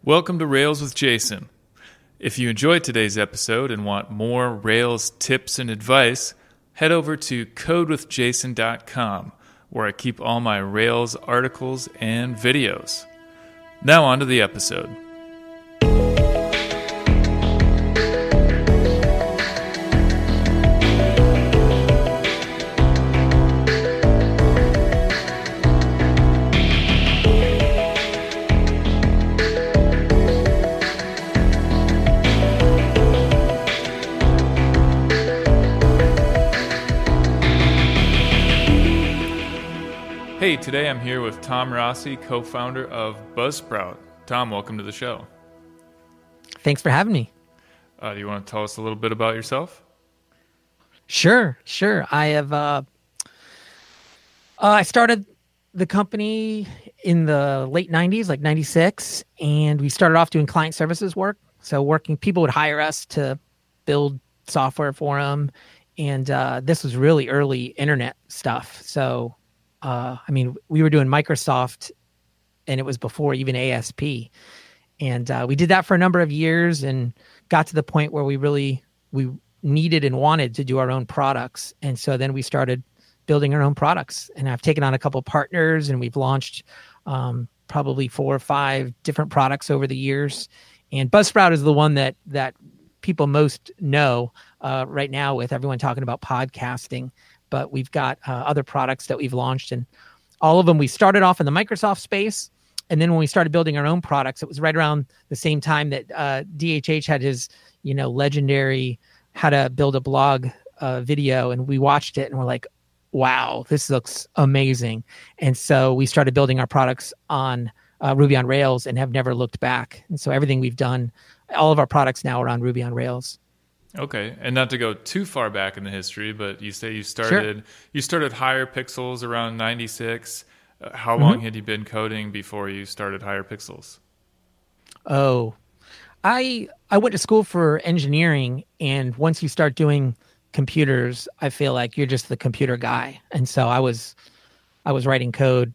Welcome to Rails with Jason. If you enjoyed today's episode and want more Rails tips and advice, head over to codewithjason.com, where I keep all my Rails articles and videos. Now on to the episode. Hey, today I'm here with Tom Rossi, co-founder of Buzzsprout. Tom, welcome to the show. Thanks for having me. Do you want to tell us a little bit about yourself? Sure. I have. I started the company in the late '90s, like '96, and we started off doing client services work. So people would hire us to build software for them, and this was really early internet stuff. So. We were doing Microsoft, and it was before even ASP. And we did that for a number of years and got to the point where we needed and wanted to do our own products. And so then we started building our own products. And I've taken on a couple of partners, and we've launched probably 4 or 5 different products over the years. And Buzzsprout is the one that people most know right now, with everyone talking about podcasting. But we've got other products that we've launched, and all of them, we started off in the Microsoft space. And then when we started building our own products, it was right around the same time that DHH had his, legendary how to build a blog video. And we watched it and we're like, wow, this looks amazing. And so we started building our products on Ruby on Rails and have never looked back. And so everything we've done, all of our products now are on Ruby on Rails. Okay, and not to go too far back in the history, but you say you started Higher Pixels around '96. How long had you been coding before you started Higher Pixels? Oh, I went to school for engineering, and once you start doing computers, I feel like you're just the computer guy. And so I was writing code,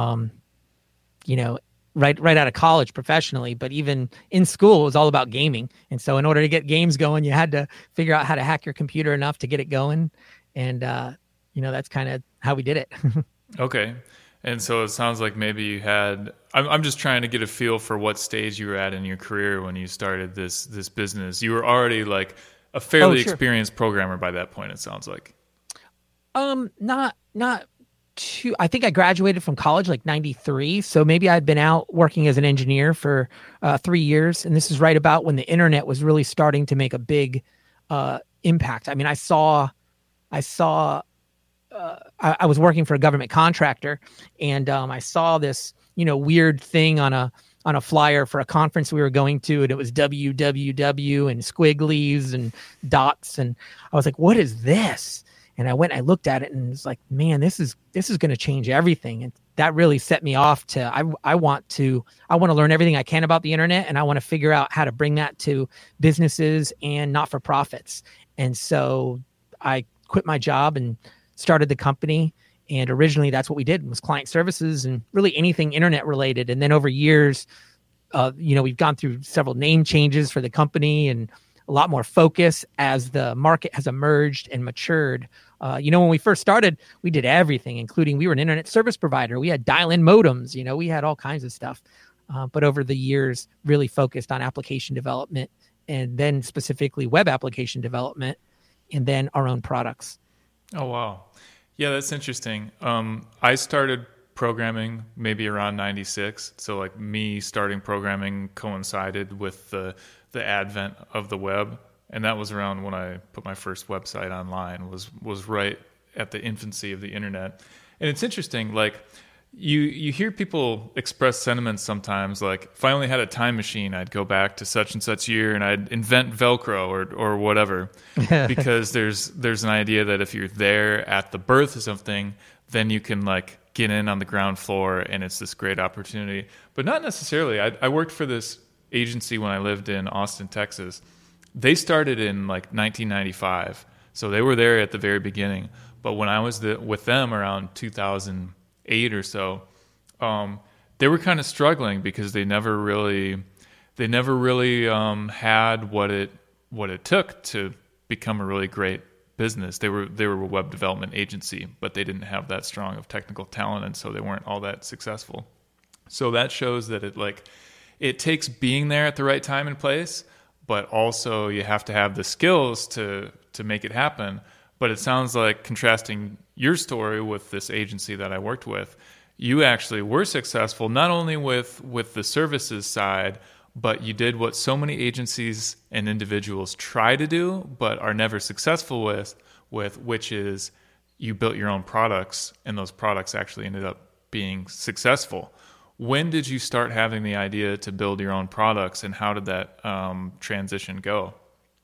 right out of college professionally, but even in school, it was all about gaming. And so in order to get games going, you had to figure out how to hack your computer enough to get it going. And, that's kind of how we did it. Okay. And so it sounds like maybe you had, I'm just trying to get a feel for what stage you were at in your career when you started this business. You were already like a fairly experienced programmer by that point, it sounds like. Not I think I graduated from college like 93. So maybe I'd been out working as an engineer for 3 years. And this is right about when the internet was really starting to make a big impact. I mean, I was working for a government contractor, and I saw this, weird thing on a flyer for a conference we were going to, and it was www and squigglies and dots. And I was like, what is this? And I went, I looked at it, and was like, man, this is going to change everything. And that really set me off to, I want to learn everything I can about the internet, and I want to figure out how to bring that to businesses and not-for-profits. And so I quit my job and started the company. And originally that's what we did, was client services and really anything internet related. And then over years, we've gone through several name changes for the company and a lot more focus as the market has emerged and matured. When we first started, we did everything, including we were an internet service provider. We had dial-in modems, we had all kinds of stuff. But over the years, really focused on application development, and then specifically web application development, and then our own products. Oh, wow. Yeah, that's interesting. I started programming maybe around 96. So like me starting programming coincided with the advent of the web. And that was around when I put my first website online, was right at the infancy of the internet. And it's interesting, like you hear people express sentiments sometimes, like if I only had a time machine, I'd go back to such and such year and I'd invent Velcro or whatever. Because there's an idea that if you're there at the birth of something, then you can like get in on the ground floor and it's this great opportunity. But not necessarily. I worked for this agency when I lived in Austin, Texas. They started in like 1995, so they were there at the very beginning. But when I was with them around 2008 or so, they were kind of struggling because they never really they never really had what it took to become a really great business. They were a web development agency, but they didn't have that strong of technical talent, and so they weren't all that successful. So that shows that it takes being there at the right time and place, but also you have to have the skills to make it happen. But it sounds like, contrasting your story with this agency that I worked with, you actually were successful not only with the services side, but you did what so many agencies and individuals try to do but are never successful with, which is you built your own products, and those products actually ended up being successful. When did you start having the idea to build your own products, and how did that transition go?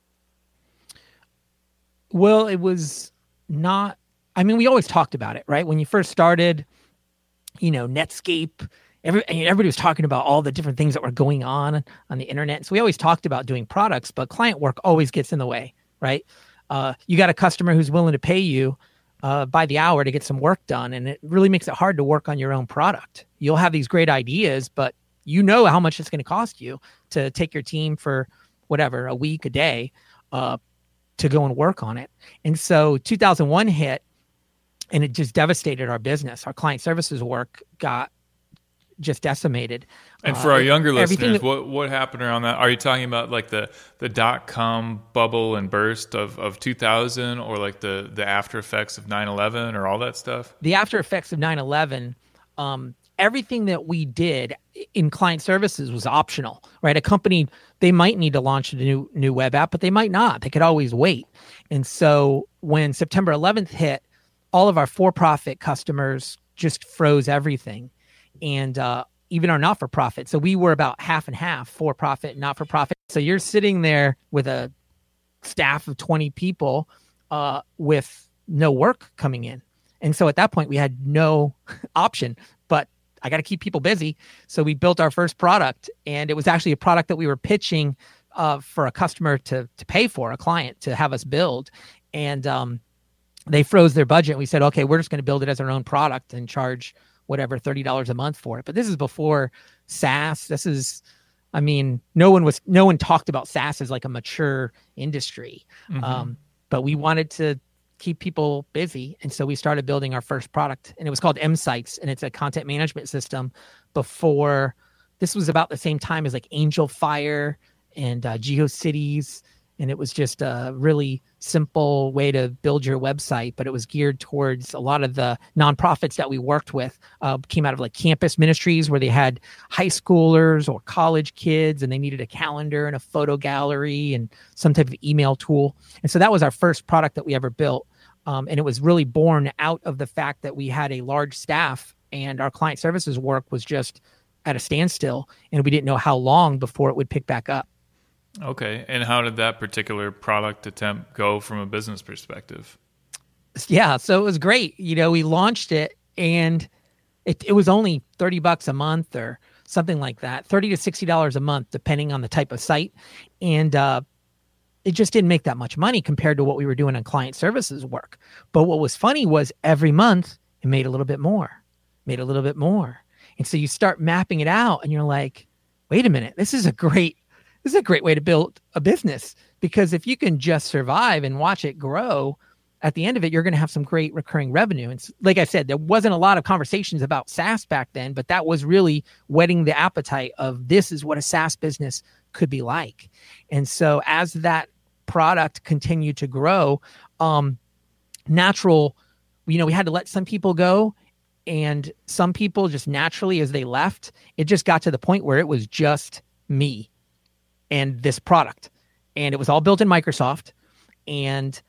Well, it was not, I mean, we always talked about it, right? When you first started, Netscape, everybody was talking about all the different things that were going on the internet. So we always talked about doing products, but client work always gets in the way, right? You got a customer who's willing to pay you by the hour to get some work done, and it really makes it hard to work on your own product. You'll have these great ideas, but you know how much it's going to cost you to take your team for whatever, a week, a day, to go and work on it. And so 2001 hit, and it just devastated our business. Our client services work got just decimated. And for our younger listeners, what happened around that? Are you talking about like the dot-com bubble and burst of 2000, or like the after effects of 9/11 or all that stuff? The after effects of 9/11, everything that we did in client services was optional, right? A company, they might need to launch a new web app, but they might not. They could always wait. And so when September 11th hit, all of our for-profit customers just froze everything. And even our not-for-profit. So we were about half and half, for-profit, not-for-profit. So you're sitting there with a staff of 20 people with no work coming in. And so at that point, we had no option, but I got to keep people busy. So we built our first product, and it was actually a product that we were pitching for a customer to pay for, a client to have us build. And they froze their budget. We said, okay, we're just going to build it as our own product and charge whatever, $30 a month for it. But this is before SaaS. No one talked about SaaS as like a mature industry. Mm-hmm. But we wanted to keep people busy. And so we started building our first product, and it was called M-Sites, and it's a content management system. This was about the same time as like Angel Fire and GeoCities. And it was just a really simple way to build your website, but it was geared towards a lot of the nonprofits that we worked with. Came out of like campus ministries where they had high schoolers or college kids, and they needed a calendar and a photo gallery and some type of email tool. And so that was our first product that we ever built. And it was really born out of the fact that we had a large staff, and our client services work was just at a standstill, and we didn't know how long before it would pick back up. Okay. And how did that particular product attempt go from a business perspective? Yeah. So it was great. We launched it, and it was only $30 a month or something like that, $30 to $60 a month, depending on the type of site. And it just didn't make that much money compared to what we were doing on client services work. But what was funny was every month it made a little bit more. And so you start mapping it out, and you're like, wait a minute, this is a great way to build a business, because if you can just survive and watch it grow, at the end of it, you're going to have some great recurring revenue. And like I said, there wasn't a lot of conversations about SaaS back then, but that was really whetting the appetite of this is what a SaaS business could be like. And so as that product continued to grow, we had to let some people go, and some people just naturally, as they left, it just got to the point where it was just me and this product, and it was all built in Microsoft, and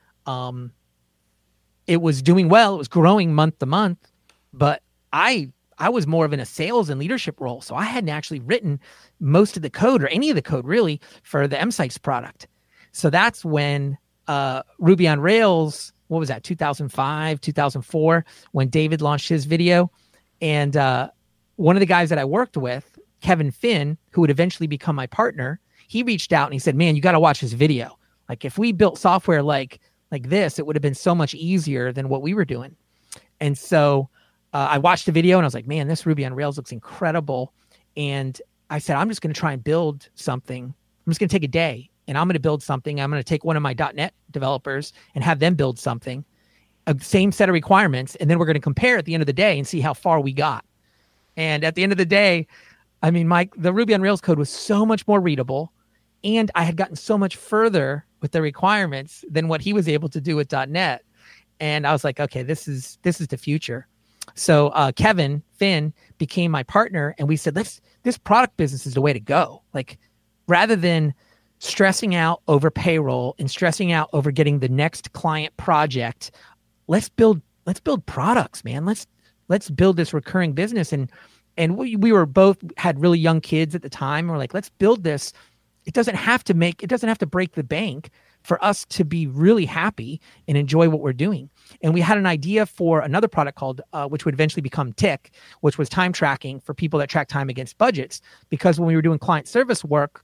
it was doing well. It was growing month to month, but I was more of in a sales and leadership role, so I hadn't actually written most of the code or any of the code really for the M-Sites product. So that's when Ruby on Rails, what was that, 2005, 2004, when David launched his video, and one of the guys that I worked with, Kevin Finn, who would eventually become my partner, he reached out and he said, man, you got to watch this video. Like if we built software like this, it would have been so much easier than what we were doing. And so I watched the video, and I was like, man, this Ruby on Rails looks incredible. And I said, I'm just going to try and build something. I'm just going to take a day and I'm going to build something. I'm going to take one of my .NET developers and have them build something, a same set of requirements. And then we're going to compare at the end of the day and see how far we got. And at the end of the day, I mean, the Ruby on Rails code was so much more readable, and I had gotten so much further with the requirements than what he was able to do with .NET. And I was like, okay, this is the future. So Kevin Finn became my partner, and we said, this product business is the way to go. Like, rather than stressing out over payroll and stressing out over getting the next client project, let's build products, man. Let's build this recurring business. And we were both had really young kids at the time. We're like, let's build this. It doesn't have to break the bank for us to be really happy and enjoy what we're doing. And we had an idea for another product called, which would eventually become Tick, which was time tracking for people that track time against budgets. Because when we were doing client service work,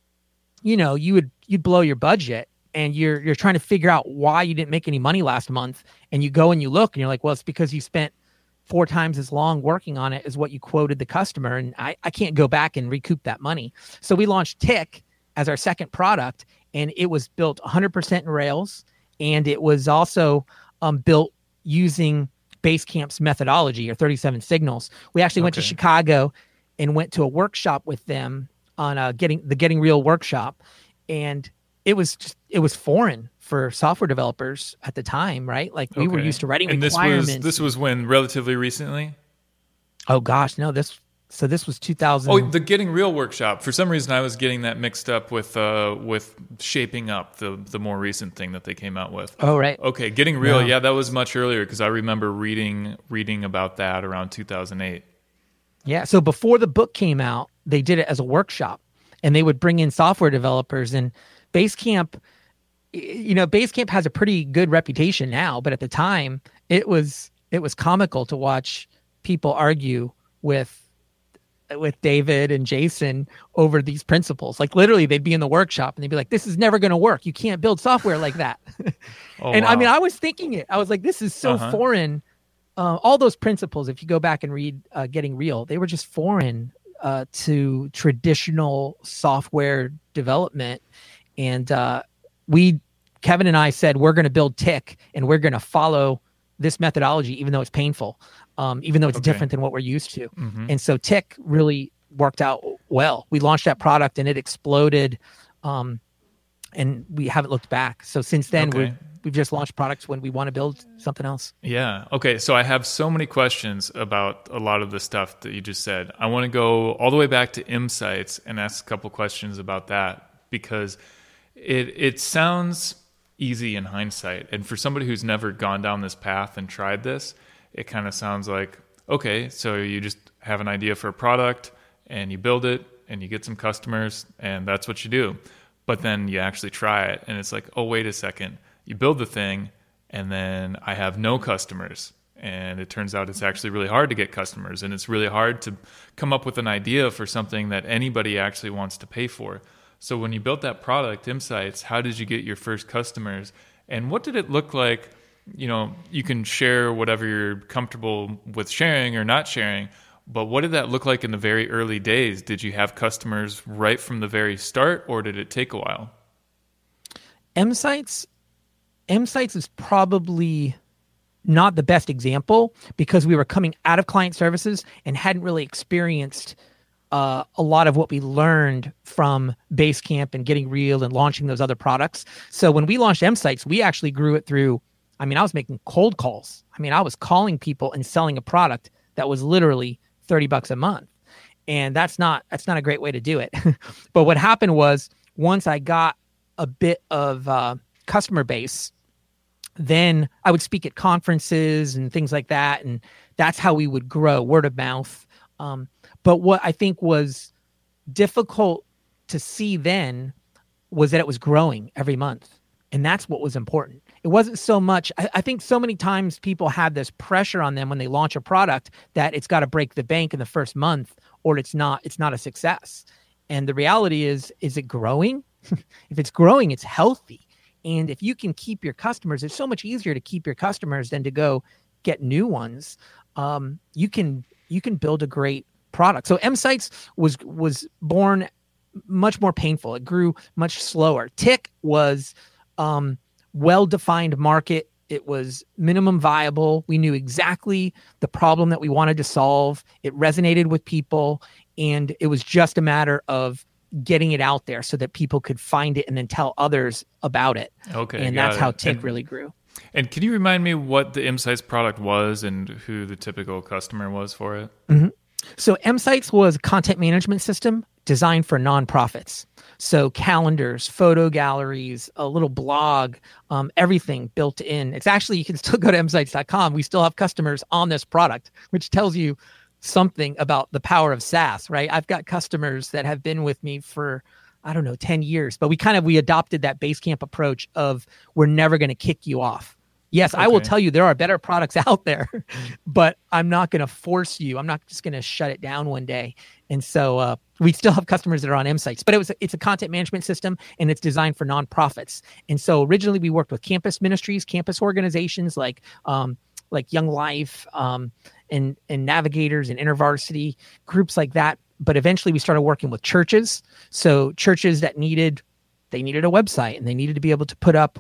you'd blow your budget and you're trying to figure out why you didn't make any money last month. And you go and you look and you're like, well, it's because you spent 4 times as long working on it as what you quoted the customer. And I can't go back and recoup that money. So we launched Tick as our second product, and it was built 100% in Rails. And it was also built using Basecamp's methodology, or 37 signals. We actually went to Chicago and went to a workshop with them on Getting Real workshop. And it was foreign for software developers at the time, right? Like we were used to writing requirements. And this was when, relatively recently? Oh gosh, no, this was 2000. Oh, the Getting Real workshop. For some reason, I was getting that mixed up with Shaping Up, the more recent thing that they came out with. Oh, right. Okay, Getting Real. No. Yeah, that was much earlier because I remember reading about that around 2008. Yeah, so before the book came out, they did it as a workshop, and they would bring in software developers. And Basecamp, Basecamp has a pretty good reputation now, but at the time, it was comical to watch people argue with David and Jason over these principles. Like literally they'd be in the workshop and they'd be like, this is never going to work. You can't build software like that. And wow. I mean, I was thinking it. I was like, this is so foreign. All those principles, if you go back and read Getting Real, they were just foreign to traditional software development. And Kevin and I said, we're going to build Tick and we're going to follow this methodology, even though it's painful, even though it's different than what we're used to. Mm-hmm. And so Tick really worked out well. We launched that product and it exploded, and we haven't looked back. So since then, we've just launched products when we want to build something else. Yeah. Okay. So I have so many questions about a lot of the stuff that you just said. I want to go all the way back to Insights and ask a couple questions about that, because it sounds easy in hindsight. And for somebody who's never gone down this path and tried this, it kind of sounds like, okay, so you just have an idea for a product and you build it and you get some customers and that's what you do. But then you actually try it and it's like, oh, wait a second. You build the thing and then I have no customers. And it turns out it's actually really hard to get customers, and it's really hard to come up with an idea for something that anybody actually wants to pay for. So when you built that product, Insights, how did you get your first customers? And what did it look like? You can share whatever you're comfortable with sharing or not sharing, but what did that look like in the very early days? Did you have customers right from the very start, or did it take a while? Insights is probably not the best example because we were coming out of client services and hadn't really experienced a lot of what we learned from Basecamp and Getting Real and launching those other products. So when we launched Insights, we actually grew it through, I was making cold calls. I was calling people and selling a product that was literally $30 a month. And that's not a great way to do it. But what happened was, once I got a bit of customer base, then I would speak at conferences and things like that. And that's how we would grow, word of mouth. But what I think was difficult to see then was that it was growing every month. And that's what was important. It wasn't so much, I think so many times people have this pressure on them when they launch a product that it's got to break the bank in the first month or it's not a success. And the reality is it growing? If it's growing, it's healthy. And if you can keep your customers, it's so much easier to keep your customers than to go get new ones. You can build a great product. So M-Sites was born much more painful. It grew much slower. Tick was well-defined market. It was minimum viable. We knew exactly the problem that we wanted to solve. It resonated with people, and it was just a matter of getting it out there so that people could find it and then tell others about it. Okay, and that's how Tick really grew. And can you remind me what the M-Sites product was and who the typical customer was for it? Mm-hmm. So M-Sites was a content management system designed for nonprofits. So calendars, photo galleries, a little blog, everything built in. It's actually, you can still go to msites.com. We still have customers on this product, which tells you something about the power of SaaS, right? I've got customers that have been with me for, 10 years, but we adopted that Basecamp approach of we're never going to kick you off. Yes, okay. I will tell you there are better products out there, but I'm not going to force you. I'm not just going to shut it down one day. And so we still have customers that are on M-Sites, but it's a content management system, and it's designed for nonprofits. And so originally we worked with campus ministries, campus organizations like Young Life and Navigators and InterVarsity, groups like that. But eventually we started working with churches. So churches that needed a website, and they needed to be able to put up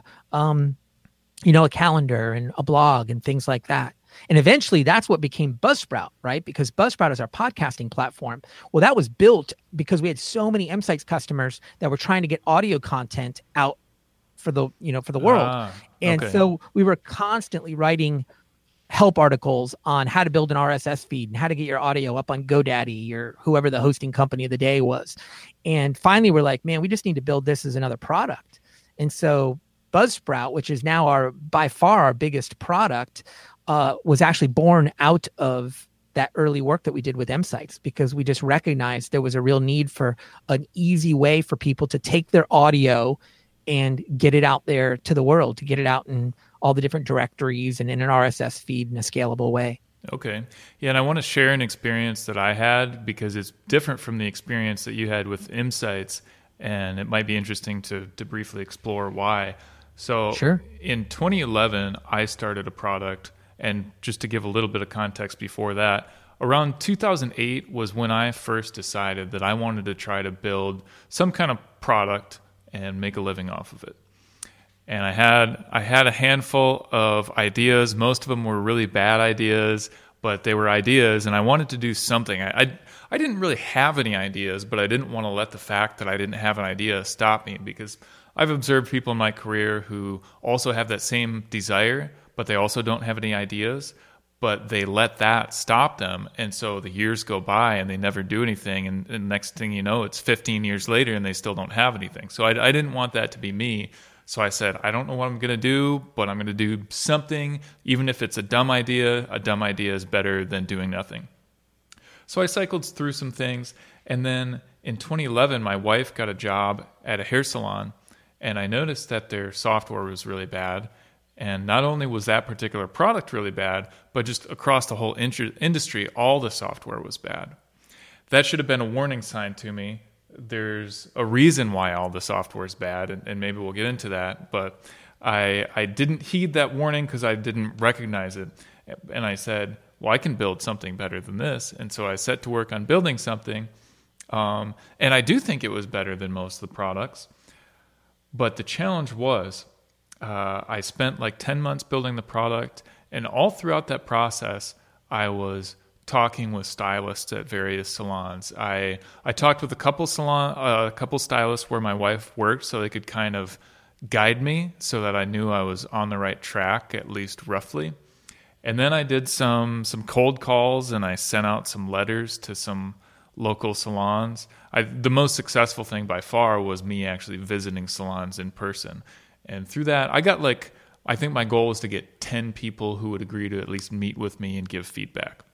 a calendar and a blog and things like that. And eventually that's what became Buzzsprout, right? Because Buzzsprout is our podcasting platform. Well, that was built because we had so many M-Sites customers that were trying to get audio content out for the world. And so we were constantly writing help articles on how to build an RSS feed and how to get your audio up on GoDaddy or whoever the hosting company of the day was. And finally we're like, man, we just need to build this as another product. And so Buzzsprout, which is now by far our biggest product, was actually born out of that early work that we did with M-Sites, because we just recognized there was a real need for an easy way for people to take their audio and get it out there to the world, to get it out in all the different directories and in an RSS feed in a scalable way. Okay. Yeah, and I want to share an experience that I had because it's different from the experience that you had with M-Sites, and it might be interesting to briefly explore why. So sure. In 2011, I started a product, and just to give a little bit of context before that, around 2008 was when I first decided that I wanted to try to build some kind of product and make a living off of it. And I had a handful of ideas. Most of them were really bad ideas, but they were ideas, and I wanted to do something. I didn't really have any ideas, but I didn't want to let the fact that I didn't have an idea stop me, because I've observed people in my career who also have that same desire, but they also don't have any ideas, but they let that stop them. And so the years go by and they never do anything. And the next thing you know, it's 15 years later and they still don't have anything. So I didn't want that to be me. So I said, I don't know what I'm going to do, but I'm going to do something. Even if it's a dumb idea is better than doing nothing. So I cycled through some things. And then in 2011, my wife got a job at a hair salon, and I noticed that their software was really bad. And not only was that particular product really bad, but just across the whole industry, all the software was bad. That should have been a warning sign to me. There's a reason why all the software is bad, and maybe we'll get into that. But I didn't heed that warning because I didn't recognize it. And I said, well, I can build something better than this. And so I set to work on building something. And I do think it was better than most of the products. But the challenge was, I spent like 10 months building the product, and all throughout that process, I was talking with stylists at various salons. I talked with a couple stylists where my wife worked, so they could kind of guide me so that I knew I was on the right track, at least roughly. And then I did some cold calls, and I sent out some letters to some local salons. The most successful thing by far was me actually visiting salons in person. And through that, I think my goal was to get 10 people who would agree to at least meet with me and give feedback.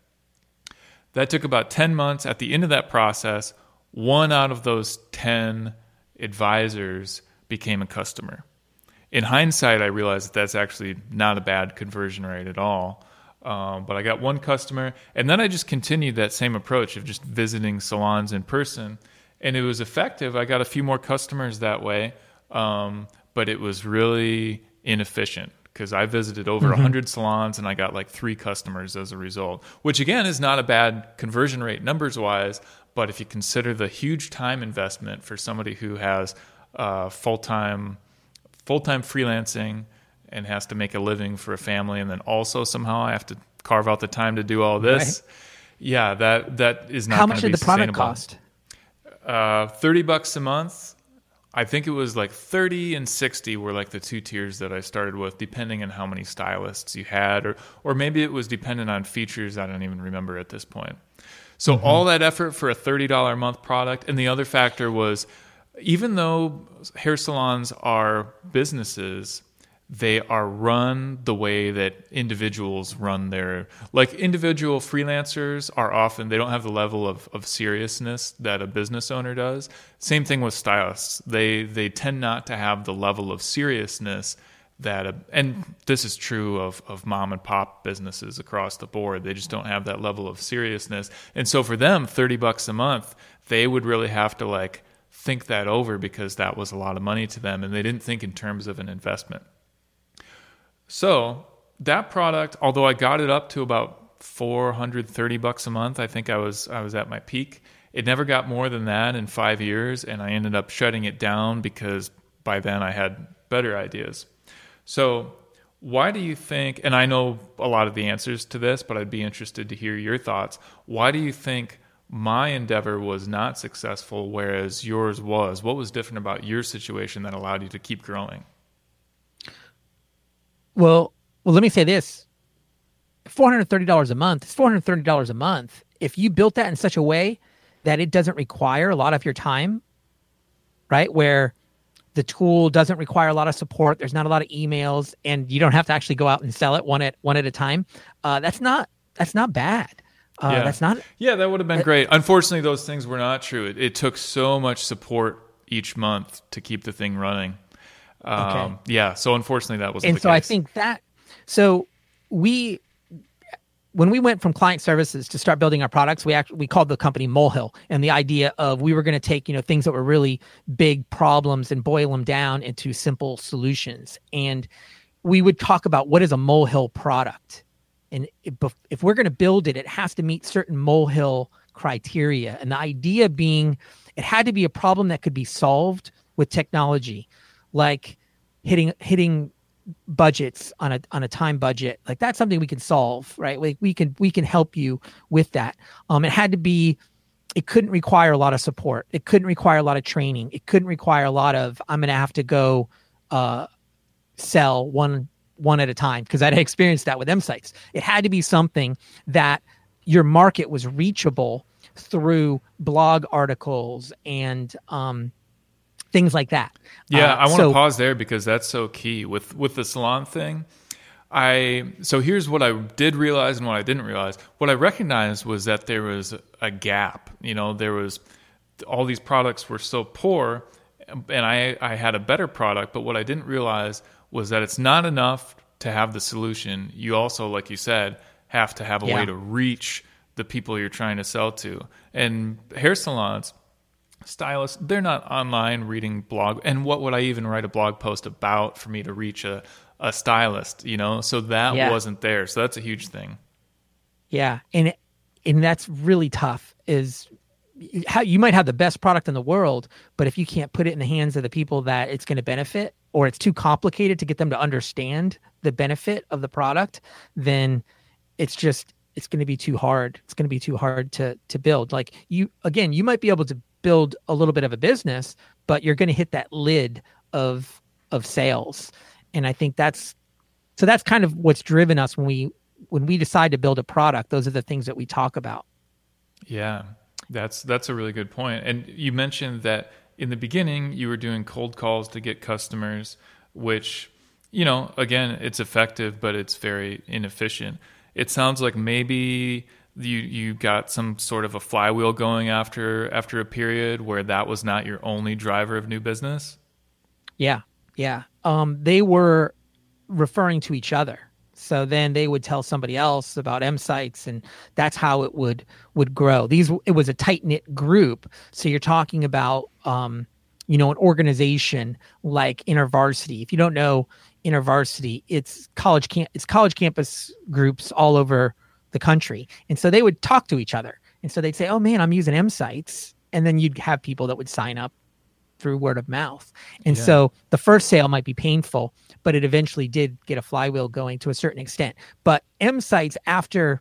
That took about 10 months. At the end of that process, 1 out of those 10 advisors became a customer. In hindsight, I realized that that's actually not a bad conversion rate at all. But I got 1 customer, and then I just continued that same approach of just visiting salons in person. And it was effective. I got a few more customers that way. But it was really inefficient because I visited over 100 salons and I got like 3 customers as a result, which again is not a bad conversion rate numbers wise. But if you consider the huge time investment for somebody who has full-time freelancing and has to make a living for a family, and then also somehow I have to carve out the time to do all this. Right. Yeah, that is not. How much did the product cost? $30 a month. I think it was like 30 and 60 were like the 2 tiers that I started with, depending on how many stylists you had, or maybe it was dependent on features. I don't even remember at this point. So all that effort for a $30 a month product. And the other factor was, even though hair salons are businesses, they are run the way that individuals run like individual freelancers are often, they don't have the level of seriousness that a business owner does. Same thing with stylists. They tend not to have the level of seriousness that, and this is true of mom and pop businesses across the board. They just don't have that level of seriousness. And so for them, $30 a month, they would really have to like think that over, because that was a lot of money to them, and they didn't think in terms of an investment. So that product, although I got it up to about $430 a month, I think I was at my peak. It never got more than that in 5 years, and I ended up shutting it down because by then I had better ideas. So why do you think, and I know a lot of the answers to this, but I'd be interested to hear your thoughts. Why do you think my endeavor was not successful, whereas yours was? What was different about your situation that allowed you to keep growing? Well, let me say this. $430 a month is $430 a month. If you built that in such a way that it doesn't require a lot of your time, right? Where the tool doesn't require a lot of support, there's not a lot of emails, and you don't have to actually go out and sell it one at a time. That's not bad. That's not. Yeah, that would have been great. Unfortunately, those things were not true. It took so much support each month to keep the thing running. Okay. Yeah, so unfortunately that wasn't the case. And so I think that, so when we went from client services to start building our products, we called the company Molehill, and the idea of we were going to take, things that were really big problems and boil them down into simple solutions. And we would talk about what is a Molehill product. And if we're going to build it, it has to meet certain Molehill criteria. And the idea being it had to be a problem that could be solved with technology. Like hitting budgets on a time budget, like that's something we can solve, right? Like we can help you with that. It couldn't require a lot of support. It couldn't require a lot of training. It couldn't require a lot of, I'm going to have to go sell one at a time, because I'd experienced that with M-Sites. It had to be something that your market was reachable through blog articles and things like that. Yeah, I want to pause there because that's so key with the salon thing. So here's what I did realize and what I didn't realize. What I recognized was that there was a gap. There was all these products were so poor, and I had a better product. But what I didn't realize was that it's not enough to have the solution. You also, like you said, have to have a way to reach the people you're trying to sell to. And hair salons, stylists, they're not online reading blog. And what would I even write a blog post about for me to reach a stylist, So that wasn't there. So that's a huge thing. Yeah. And that's really tough, is how you might have the best product in the world, but if you can't put it in the hands of the people that it's going to benefit, or it's too complicated to get them to understand the benefit of the product, then it's going to be too hard. It's going to be too hard to build. Like you might be able to build a little bit of a business, but you're going to hit that lid of sales. And I think that's kind of what's driven us when we decide to build a product. Those are the things that we talk about. Yeah, that's a really good point. And you mentioned that in the beginning you were doing cold calls to get customers, which, again, it's effective, but it's very inefficient. It sounds like maybe you got some sort of a flywheel going after a period where that was not your only driver of new business. Yeah. They were referring to each other. So then they would tell somebody else about M-Sites, and that's how it would grow. It was a tight-knit group. So you're talking about, an organization like InterVarsity. If you don't know InterVarsity, it's college campus groups all over the country. And so they would talk to each other. And so they'd say, oh man, I'm using M-Sites. And then you'd have people that would sign up through word of mouth. And so the first sale might be painful, but it eventually did get a flywheel going to a certain extent. But M-Sites, after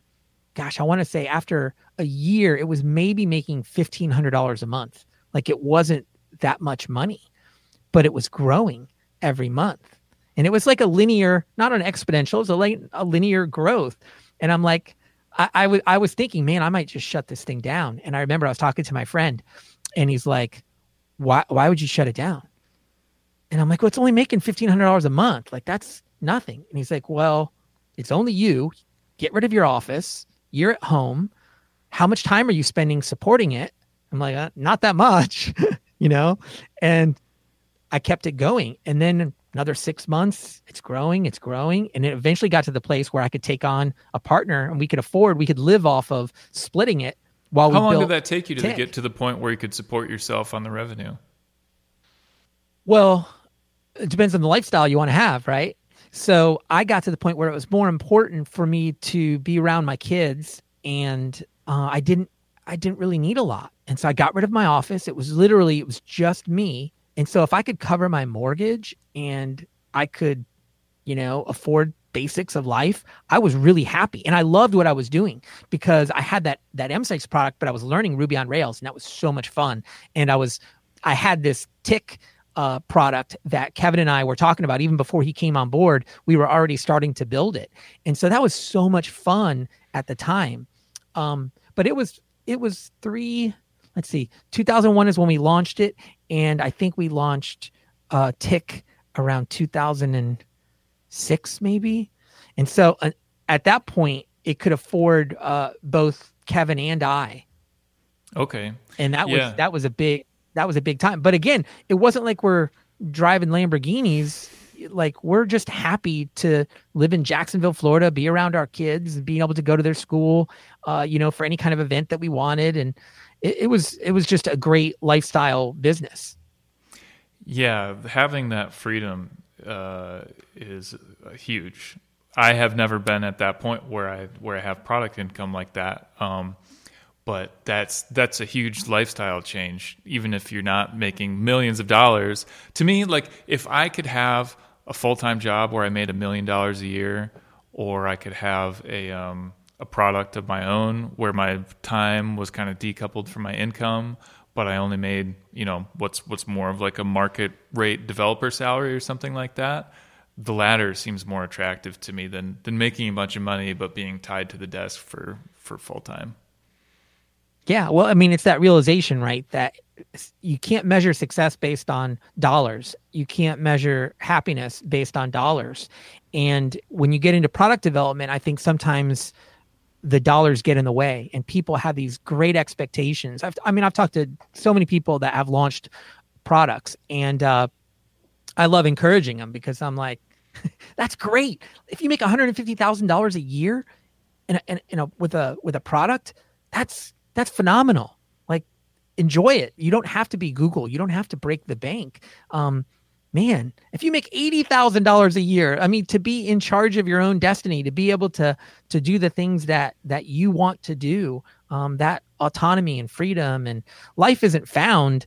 a year, it was maybe making $1,500 a month. Like, it wasn't that much money, but it was growing every month. And it was like a linear, not an exponential, it was a linear growth. And I'm like, I was thinking, man, I might just shut this thing down. And I remember I was talking to my friend and he's like, why would you shut it down? And I'm like, well, it's only making $1,500 a month. Like, that's nothing. And he's like, well, it's only you. Get rid of your office. You're at home. How much time are you spending supporting it? I'm like, not that much, and I kept it going. And then another 6 months, it's growing. And it eventually got to the place where I could take on a partner and we could live off of splitting it while we built. How long did that take you to get to the point where you could support yourself on the revenue? Well, it depends on the lifestyle you want to have, right? So I got to the point where it was more important for me to be around my kids, and I didn't really need a lot. And so I got rid of my office. It was just me. And so if I could cover my mortgage and I could, afford basics of life, I was really happy. And I loved what I was doing because I had that M-Sites product, but I was learning Ruby on Rails, and that was so much fun. And I had this tick product that Kevin and I were talking about even before he came on board. We were already starting to build it. And so that was so much fun at the time. But it was 2001 is when we launched it. And I think we launched Tick around 2006, maybe. And so at that point, it could afford both Kevin and I. Okay. And that was a big time. But again, it wasn't like we're driving Lamborghinis. Like, we're just happy to live in Jacksonville, Florida, be around our kids, and being able to go to their school, for any kind of event that we wanted. And it was just a great lifestyle business. Yeah, having that freedom is huge. I have never been at that point where I have product income like that. But that's a huge lifestyle change, even if you're not making millions of dollars. To me, like, if I could have a full-time job where I made $1 million a year, or I could have a product of my own where my time was kind of decoupled from my income, but I only made, what's more of like a market rate developer salary or something like that, the latter seems more attractive to me than making a bunch of money but being tied to the desk for full-time. Yeah, well, I mean, it's that realization, right, that you can't measure success based on dollars. You can't measure happiness based on dollars. And when you get into product development, I think sometimes the dollars get in the way and people have these great expectations. I've talked to so many people that have launched products, and I love encouraging them because I'm like, that's great. If you make $150,000 a year with a product, that's phenomenal. Like, enjoy it. You don't have to be Google. You don't have to break the bank. Man, if you make $80,000 a year, to be in charge of your own destiny, to be able to do the things that you want to do, that autonomy and freedom, and life isn't found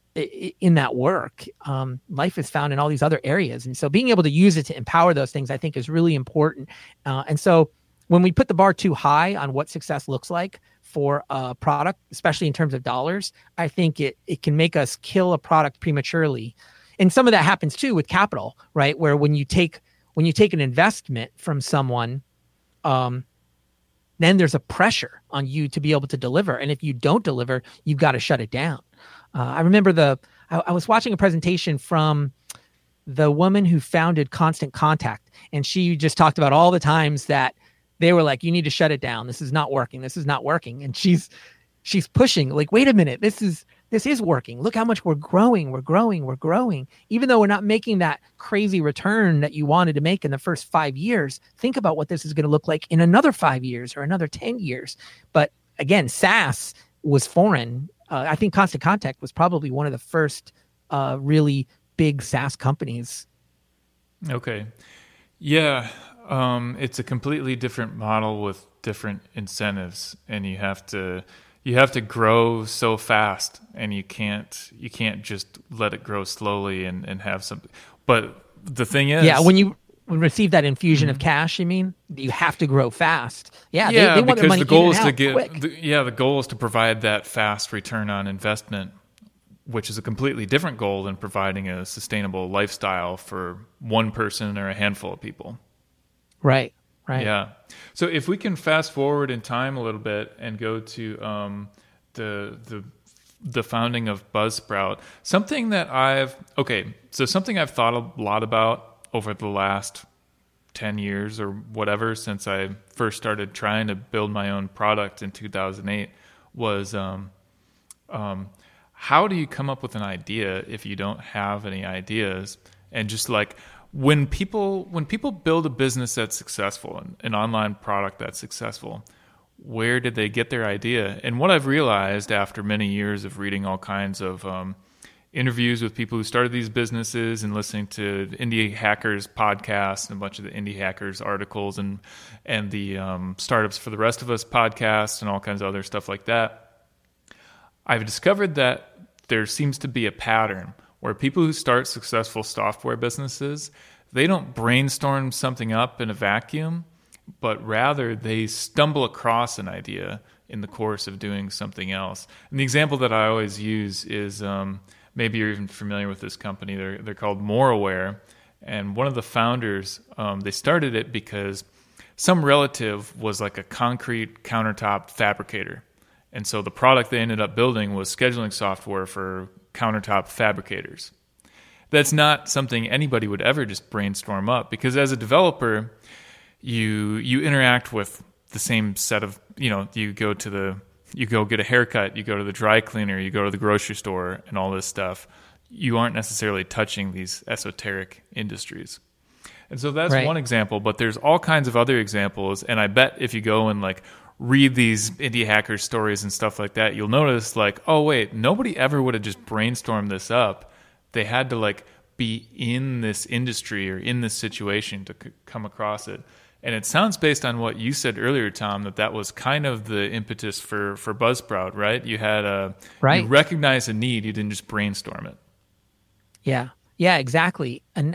in that work. Life is found in all these other areas. And so being able to use it to empower those things, I think, is really important. And so when we put the bar too high on what success looks like for a product, especially in terms of dollars, I think it can make us kill a product prematurely. And some of that happens too with capital, right? Where when you take an investment from someone, then there's a pressure on you to be able to deliver. And if you don't deliver, you've got to shut it down. I remember I was watching a presentation from the woman who founded Constant Contact, and she just talked about all the times that they were like, you need to shut it down. This is not working. This is not working. And she's pushing, like, wait a minute, this is working. Look how much we're growing. We're growing. We're growing. Even though we're not making that crazy return that you wanted to make in the first 5 years, think about what this is going to look like in another 5 years or another 10 years. But again, SaaS was foreign. I think Constant Contact was probably one of the first really big SaaS companies. Okay. Yeah. It's a completely different model with different incentives, and you have to grow so fast, and you can't just let it grow slowly and have some. But the thing Yeah, is, when you receive that infusion of Mhm. cash, you mean you have to grow fast. Yeah, they Yeah, want their because money the in goal and is to out quick. the goal is to provide that fast return on investment, which is a completely different goal than providing a sustainable lifestyle for one person or a handful of people. Right, right. Yeah. So if we can fast forward in time a little bit and go to the the the founding of Buzzsprout, something I've thought a lot about over the last 10 years or whatever since I first started trying to build my own product in 2008 was um, how do you come up with an idea if you don't have any ideas? And just like when people build a business that's successful, an online product that's successful, where did they get their idea? And what I've realized after many years of reading all kinds of interviews with people who started these businesses and listening to Indie Hackers podcasts and a bunch of the Indie Hackers articles and the Startups for the Rest of Us podcast and all kinds of other stuff like that, I've discovered that there seems to be a pattern where people who start successful software businesses, they don't brainstorm something up in a vacuum, but rather they stumble across an idea in the course of doing something else. And the example that I always use is maybe you're even familiar with this company. They're called MoreAware, and one of the founders, they started it because some relative was like a concrete countertop fabricator. And so the product they ended up building was scheduling software for countertop fabricators. That's not something anybody would ever just brainstorm up, because as a developer, you interact with the same set of, you go get a haircut, you go to the dry cleaner, you go to the grocery store and all this stuff. You aren't necessarily touching these esoteric industries. And so that's Right. one example, but there's all kinds of other examples. And I bet if you go and like read these indie hacker stories and stuff like that, you'll notice like, oh wait, nobody ever would have just brainstormed this up. They had to like be in this industry or in this situation to come across it. And it sounds, based on what you said earlier, Tom, that was kind of the impetus for Buzzsprout, right? You Right. recognized a need, you didn't just brainstorm it. Yeah. Yeah, exactly. And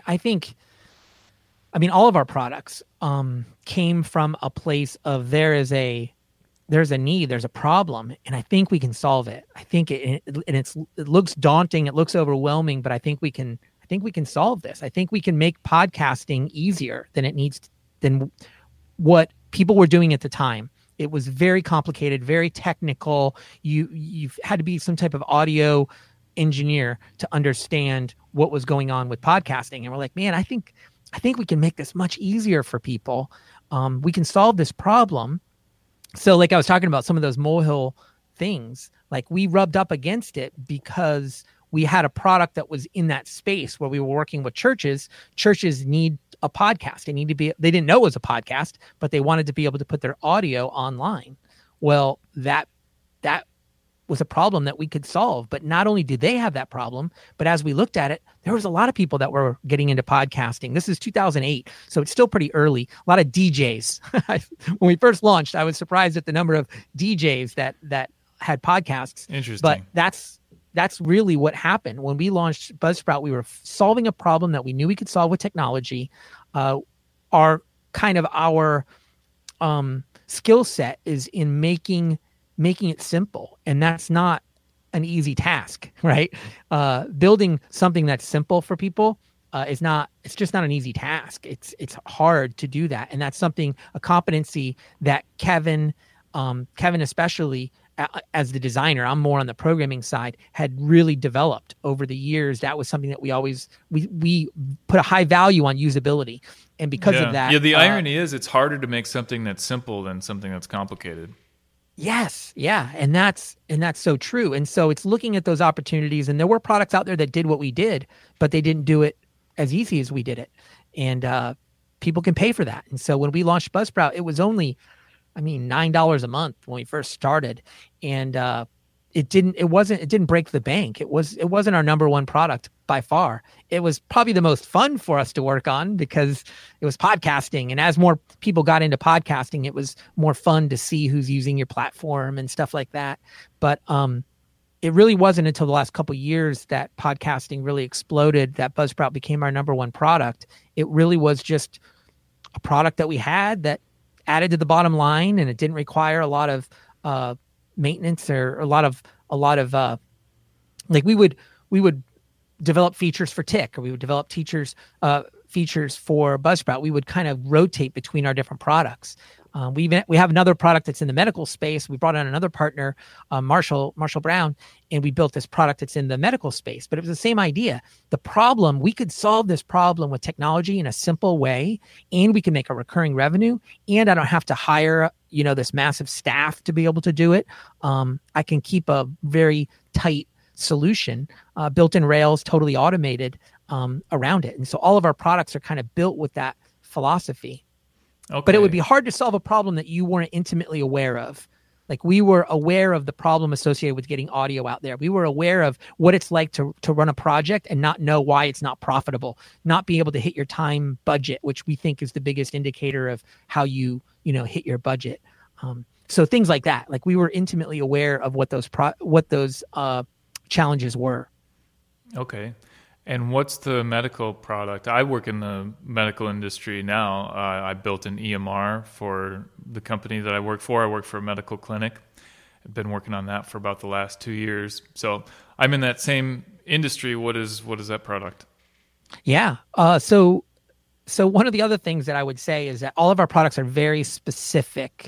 I mean, all of our products came from a place of there's a need, there's a problem, and I think we can solve it. I think it looks daunting, it looks overwhelming, but I think we can solve this. I think we can make podcasting easier than what people were doing at the time. It was very complicated, very technical. You've had to be some type of audio engineer to understand what was going on with podcasting. And we're like, man, I think we can make this much easier for people. We can solve this problem. So like I was talking about some of those molehill things, like we rubbed up against it because we had a product that was in that space where we were working with churches. Churches need a podcast. They didn't know it was a podcast, but they wanted to be able to put their audio online. Well, that was a problem that we could solve. But not only did they have that problem, but as we looked at it, there was a lot of people that were getting into podcasting. This is 2008, so it's still pretty early. A lot of DJs. When we first launched, I was surprised at the number of DJs that had podcasts. Interesting. But that's really what happened. When we launched Buzzsprout, we were solving a problem that we knew we could solve with technology. Our skill set is in making it simple, and that's not an easy task, right? Building something that's simple for people it's just not an easy task. It's hard to do that, and that's a competency that Kevin especially as the designer, I'm more on the programming side, had really developed over the years. That was something that we put a high value on usability, and because of that, the irony is it's harder to make something that's simple than something that's complicated. Yes. Yeah. And that's so true. And so it's looking at those opportunities, and there were products out there that did what we did, but they didn't do it as easy as we did it. And people can pay for that. And so when we launched Buzzsprout, it was only, $9 a month when we first started. And it didn't break the bank. It wasn't our number one product by far. It was probably the most fun for us to work on because it was podcasting. And as more people got into podcasting, it was more fun to see who's using your platform and stuff like that. But it really wasn't until the last couple of years that podcasting really exploded, that Buzzsprout became our number one product. It really was just a product that we had that added to the bottom line, and it didn't require a lot of maintenance or a lot of like we would develop features for Tick, or we would develop features for Buzzsprout. We would kind of rotate between our different products. We have another product that's in the medical space. We brought on another partner, Marshall Brown, and we built this product that's in the medical space. But it was the same idea. The problem, we could solve this problem with technology in a simple way, and we can make a recurring revenue, and I don't have to hire this massive staff to be able to do it. I can keep a very tight solution, built in Rails, totally automated around it. And so all of our products are kind of built with that philosophy. Okay. But it would be hard to solve a problem that you weren't intimately aware of. Like, we were aware of the problem associated with getting audio out there. We were aware of what it's like to run a project and not know why it's not profitable, not be able to hit your time budget, which we think is the biggest indicator of how you hit your budget. So things like that. Like, we were intimately aware of what those challenges were. Okay. And what's the medical product? I work in the medical industry now. I built an EMR for the company that I work for. I work for a medical clinic. I've been working on that for about the last 2 years. So I'm in that same industry. What is that product? Yeah. So one of the other things that I would say is that all of our products are very specific.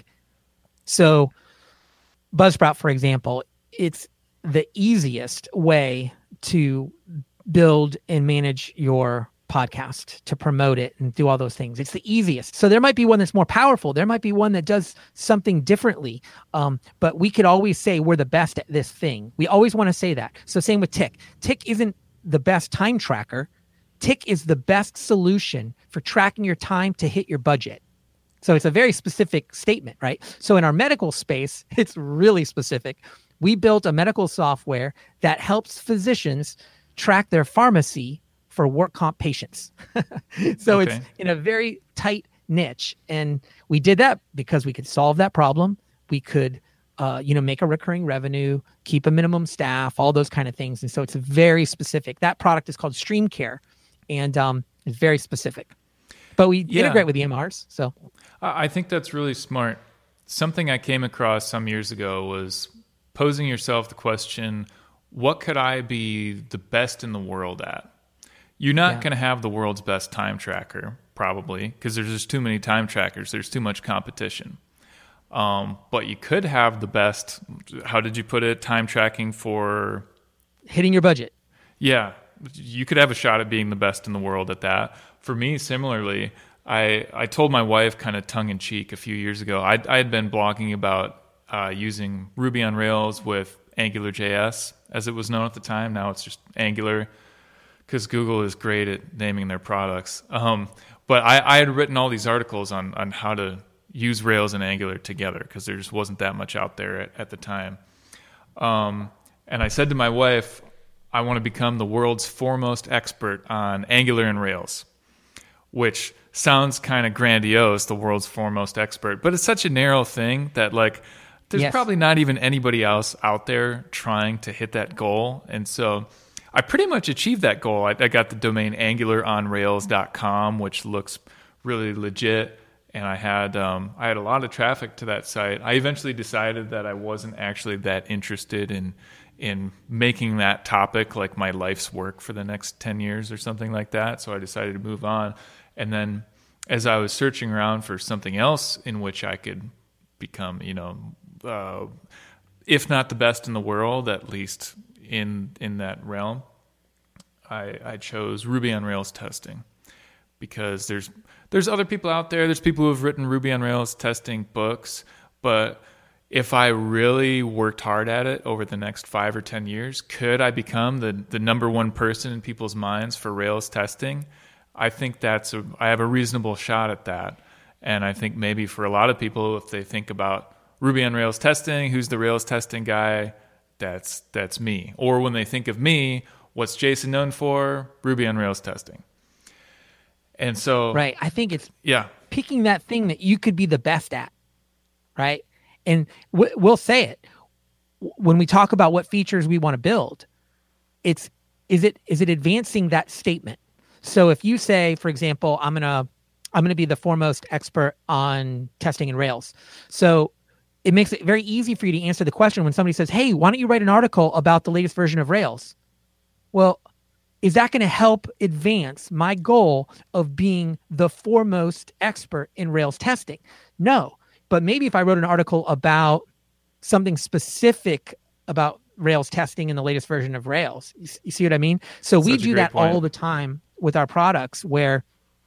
So Buzzsprout, for example, it's the easiest way to build and manage your podcast, to promote it and do all those things. It's the easiest. So there might be one that's more powerful. There might be one that does something differently. But we could always say we're the best at this thing. We always want to say that. So same with Tick. Tick isn't the best time tracker. Tick is the best solution for tracking your time to hit your budget. So it's a very specific statement, right? So in our medical space, it's really specific. We built a medical software that helps physicians track their pharmacy for work comp patients. So okay. It's in a very tight niche. And we did that because we could solve that problem. We could, make a recurring revenue, keep a minimum staff, all those kind of things. And so it's very specific. That product is called StreamCare, and it's very specific. But we integrate with EMRs. So I think that's really smart. Something I came across some years ago was posing yourself the question, what could I be the best in the world at? You're not going to have the world's best time tracker, probably, because there's just too many time trackers. There's too much competition. But you could have the best, how did you put it, time tracking for hitting your budget. Yeah. You could have a shot at being the best in the world at that. For me, similarly, I told my wife kind of tongue-in-cheek a few years ago, I had been blogging about using Ruby on Rails with AngularJS, as it was known at the time. Now it's just Angular, because Google is great at naming their products. But I had written all these articles on how to use Rails and Angular together, because there just wasn't that much out there at the time. And I said to my wife, I want to become the world's foremost expert on Angular and Rails, which sounds kind of grandiose, the world's foremost expert, but it's such a narrow thing that, like, there's probably not even anybody else out there trying to hit that goal. And so I pretty much achieved that goal. I got the domain angularonrails.com, which looks really legit. And I had a lot of traffic to that site. I eventually decided that I wasn't actually that interested in making that topic like my life's work for the next 10 years or something like that. So I decided to move on. And then as I was searching around for something else in which I could become, if not the best in the world, at least in that realm, I chose Ruby on Rails testing, because there's other people out there. There's people who have written Ruby on Rails testing books, but if I really worked hard at it over the next 5 or 10 years, could I become the number one person in people's minds for Rails testing? I think I have a reasonable shot at that. And I think maybe for a lot of people, if they think about Ruby on Rails testing, who's the Rails testing guy, that's me. Or when they think of me, what's Jason known for? Ruby on Rails testing. And so, right. I think it's yeah, picking that thing that you could be the best at, right? And we'll say it when we talk about what features we want to build. Is it advancing that statement? So if you say, for example, I'm gonna be the foremost expert on testing in Rails, so it makes it very easy for you to answer the question when somebody says, "Hey, why don't you write an article about the latest version of Rails?" Well, is that going to help advance my goal of being the foremost expert in Rails testing? No. But maybe if I wrote an article about something specific about Rails testing in the latest version of Rails, you see what I mean? So we do that all the time with our products, where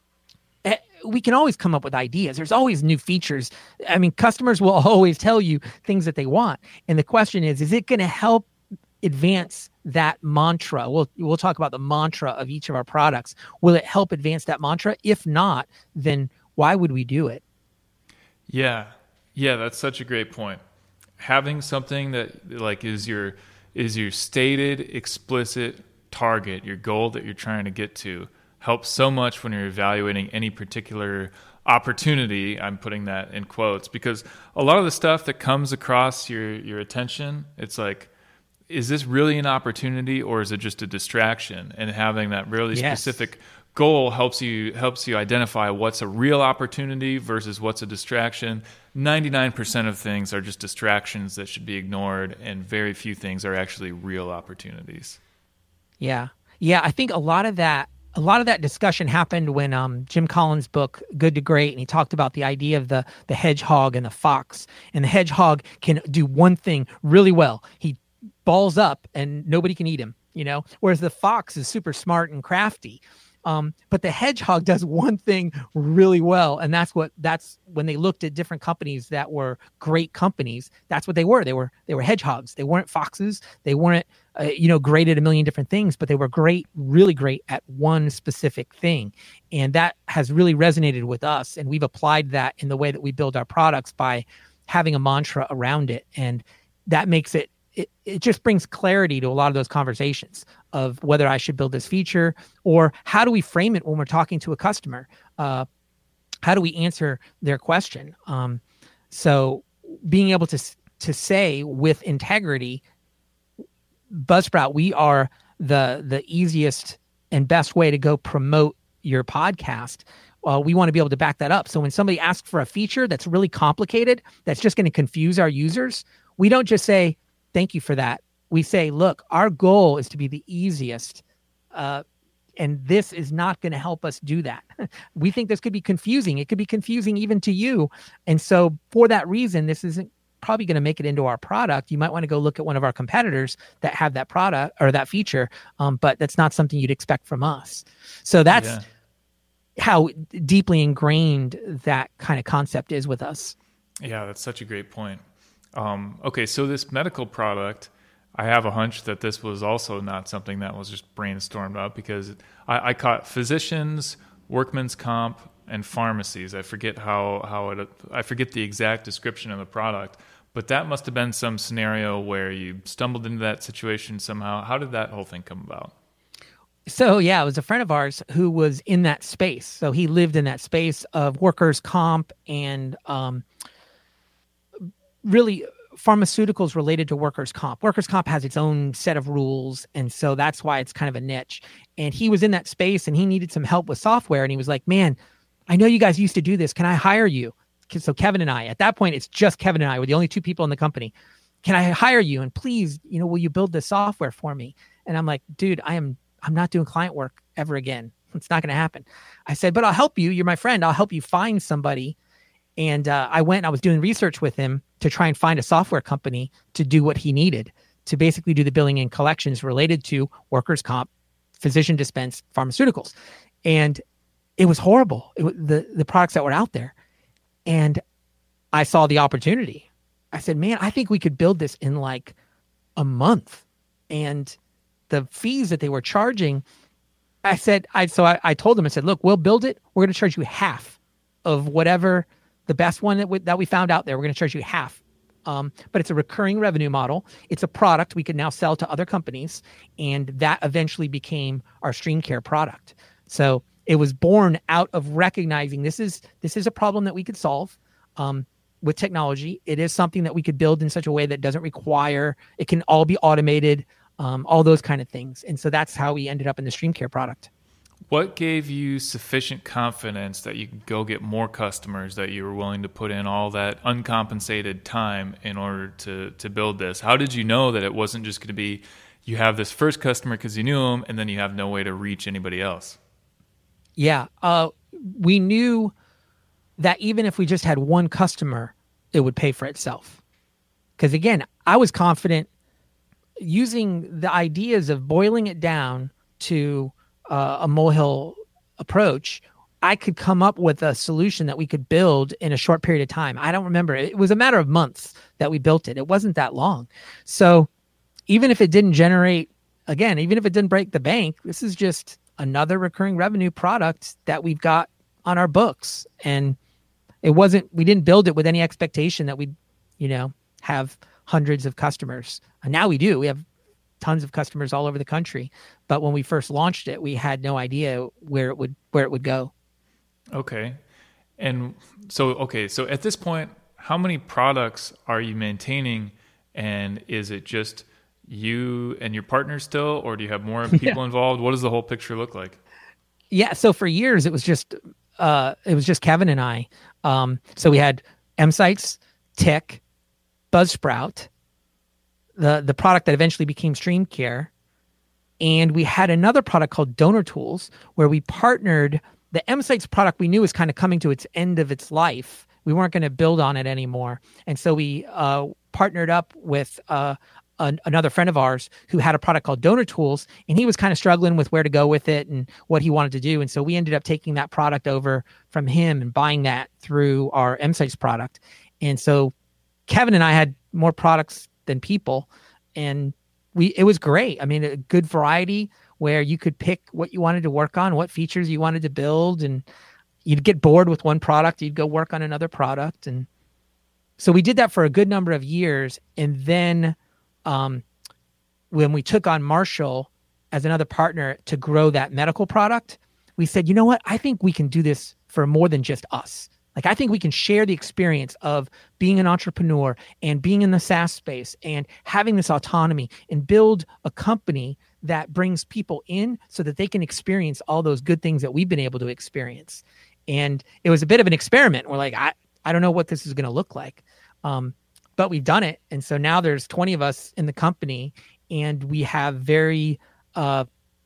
we can always come up with ideas. There's always new features. I mean, customers will always tell you things that they want. And the question is it going to help advance that mantra? We'll talk about the mantra of each of our products. Will it help advance that mantra? If not, then why would we do it? Yeah, that's such a great point. Having something that like is your stated explicit target, your goal that you're trying to get to, helps so much when you're evaluating any particular opportunity. I'm putting that in quotes, because a lot of the stuff that comes across your attention, it's like, is this really an opportunity or is it just a distraction? And having that really specific goal helps you identify what's a real opportunity versus what's a distraction. 99% of things are just distractions that should be ignored, and very few things are actually real opportunities. Yeah. I think a lot of that discussion happened when Jim Collins' book Good to Great, and he talked about the idea of the hedgehog and the fox. And the hedgehog can do one thing really well. He balls up and nobody can eat him, whereas the fox is super smart and crafty. But the hedgehog does one thing really well, and that's when they looked at different companies that were great companies. That's what they were. They were hedgehogs. They weren't foxes. They weren't great at a million different things, but they were great, really great at one specific thing. And that has really resonated with us, and we've applied that in the way that we build our products by having a mantra around it, and that makes it just brings clarity to a lot of those conversations of whether I should build this feature, or how do we frame it when we're talking to a customer? How do we answer their question? So being able to say with integrity, Buzzsprout, we are the easiest and best way to go promote your podcast. We want to be able to back that up. So when somebody asks for a feature that's really complicated, that's just going to confuse our users, we don't just say, "Thank you for that." We say, "Look, our goal is to be the easiest, and this is not going to help us do that." We think this could be confusing. It could be confusing even to you. And so for that reason, this isn't probably going to make it into our product. You might want to go look at one of our competitors that have that product or that feature, but that's not something you'd expect from us. So that's how deeply ingrained that kind of concept is with us. Yeah, that's such a great point. Okay, so this medical product, I have a hunch that this was also not something that was just brainstormed up, because I caught physicians, workman's comp, and pharmacies. I forget I forget the exact description of the product, but that must have been some scenario where you stumbled into that situation somehow. How did that whole thing come about? So yeah, it was a friend of ours who was in that space. So he lived in that space of workers' comp and really pharmaceuticals related to workers' comp. Workers' comp has its own set of rules, and so that's why it's kind of a niche. And he was in that space, and he needed some help with software, and he was like, "Man, I know you guys used to do this. Can I hire you?" So Kevin and I, at that point, it's just Kevin and I. We're the only two people in the company. "Can I hire you? And please, will you build this software for me?" And I'm like, "Dude, I'm not doing client work ever again. It's not going to happen." I said, "But I'll help you. You're my friend. I'll help you find somebody." And I went and I was doing research with him to try and find a software company to do what he needed, to basically do the billing and collections related to workers' comp, physician dispensed pharmaceuticals. And it was horrible. The products that were out there. And I saw the opportunity. I said, "Man, I think we could build this in like a month." And the fees that they were charging, I told them, I said, "Look, we'll build it. We're going to charge you half of whatever the best one that we found out there. We're going to charge you half but it's a recurring revenue model. It's a product we can now sell to other companies, and that eventually became our StreamCare product. So it was born out of recognizing this is a problem that we could solve with technology. It is something that we could build in such a way that doesn't require, it can all be automated, all those kind of things. And so that's how we ended up in the StreamCare product. What gave you sufficient confidence that you could go get more customers, that you were willing to put in all that uncompensated time in order to build this? How did you know that it wasn't just going to be you have this first customer because you knew them and then you have no way to reach anybody else? Yeah. We knew that even if we just had one customer, it would pay for itself. Because again, I was confident using the ideas of boiling it down to a molehill approach, I could come up with a solution that we could build in a short period of time. I don't remember. It was a matter of months that we built it. It wasn't that long. So even if it didn't generate, again, even if it didn't break the bank, this is just another recurring revenue product that we've got on our books. And it wasn't, we didn't build it with any expectation that we'd, have hundreds of customers. And now we do. We have tons of customers all over the country. But when we first launched it, we had no idea where it would go. Okay. And so at this point, how many products are you maintaining? And is it just you and your partner still, or do you have more people involved? What does the whole picture look like? Yeah. So for years, it was just Kevin and I. So we had Emsights, Tick, Buzzsprout, the product that eventually became StreamCare. And we had another product called Donor Tools, where we partnered. The Emsights product we knew was kind of coming to its end of its life. We weren't going to build on it anymore. And so we partnered up with another friend of ours who had a product called Donor Tools, and he was kind of struggling with where to go with it and what he wanted to do. And so we ended up taking that product over from him and buying that through our Emsights product. And so Kevin and I had more products than people, and it was great. I mean, a good variety where you could pick what you wanted to work on, what features you wanted to build, and you'd get bored with one product, you'd go work on another product. And so we did that for a good number of years. And then when we took on Marshall as another partner to grow that medical product, we said, you know what? I think we can do this for more than just us. Like, I think we can share the experience of being an entrepreneur and being in the SaaS space and having this autonomy and build a company that brings people in so that they can experience all those good things that we've been able to experience. And it was a bit of an experiment. We're like, I don't know what this is going to look like. But we've done it. And so now there's 20 of us in the company, and we have we have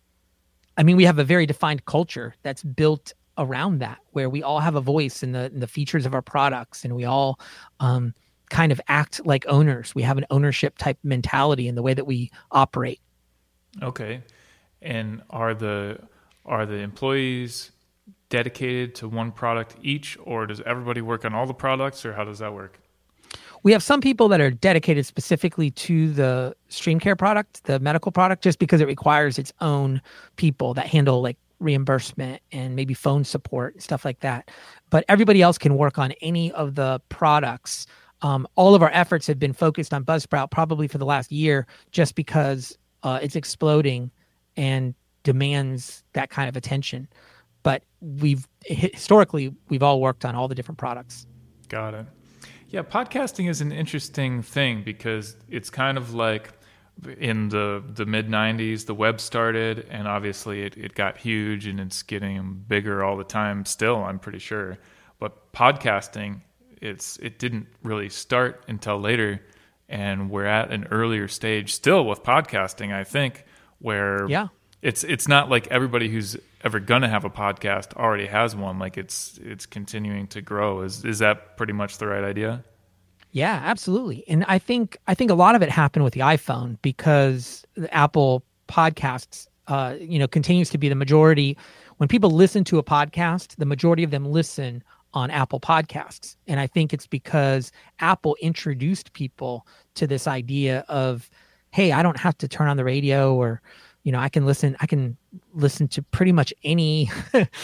a very defined culture that's built around that, where we all have a voice in the features of our products, and we all kind of act like owners. We have an ownership type mentality in the way that we operate. Okay. And are the employees dedicated to one product each, or does everybody work on all the products, or how does that work? We have some people that are dedicated specifically to the StreamCare product, the medical product, just because it requires its own people that handle like reimbursement and maybe phone support, stuff like that. But everybody else can work on any of the products. All of our efforts have been focused on Buzzsprout probably for the last year, just because it's exploding and demands that kind of attention. But historically, we've all worked on all the different products. Got it. Yeah, podcasting is an interesting thing because it's kind of like in the mid-90s, the web started, and obviously it got huge, and it's getting bigger all the time still, I'm pretty sure. But podcasting, it didn't really start until later, and we're at an earlier stage still with podcasting, I think, where it's not like everybody who's ever gonna have a podcast already has one. Like it's continuing to grow. Is that pretty much the right idea? Yeah, absolutely. And I think a lot of it happened with the iPhone, because the Apple Podcasts continues to be the majority. When people listen to a podcast, the majority of them listen on Apple Podcasts. And I think it's because Apple introduced people to this idea of, hey, I don't have to turn on the radio, or I can listen to pretty much any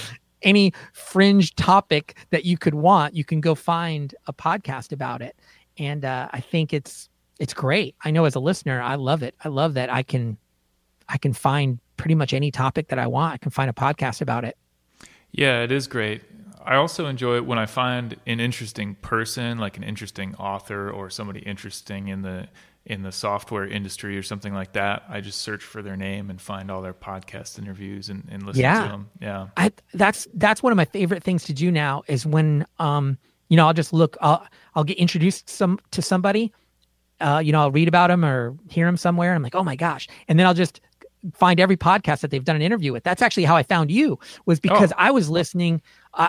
any fringe topic that you could want. You can go find a podcast about it. And I think it's great. I know as a listener, I love it. I love that I can find pretty much any topic that I want. I can find a podcast about it. Yeah, it is great. I also enjoy it when I find an interesting person, like an interesting author or somebody interesting in the software industry or something like that. I just search for their name and find all their podcast interviews and listen to them. Yeah. That's one of my favorite things to do now is when, I'll just look, I'll get introduced to somebody, I'll read about them or hear them somewhere. And I'm like, oh my gosh. And then I'll just find every podcast that they've done an interview with. That's actually how I found you, was because I was listening.